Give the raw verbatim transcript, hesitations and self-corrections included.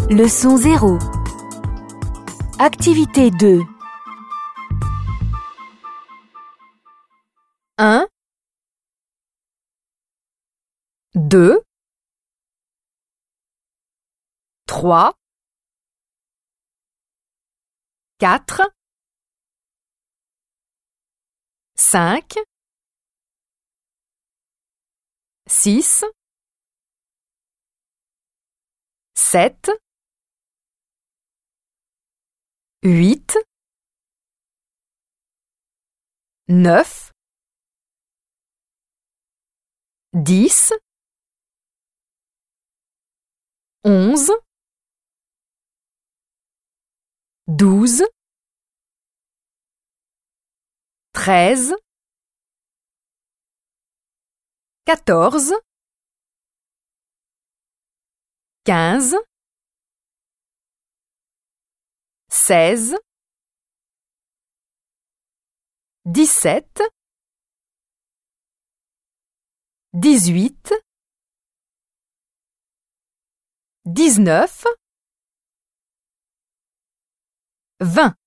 Leçon zéro. Activité deux. un, deux, trois, quatre, cinq, six, sept, huit, neuf, dix, onze, douze, treize, quatorze, quinze, seize, dix-sept, dix-huit, dix-neuf, vingt.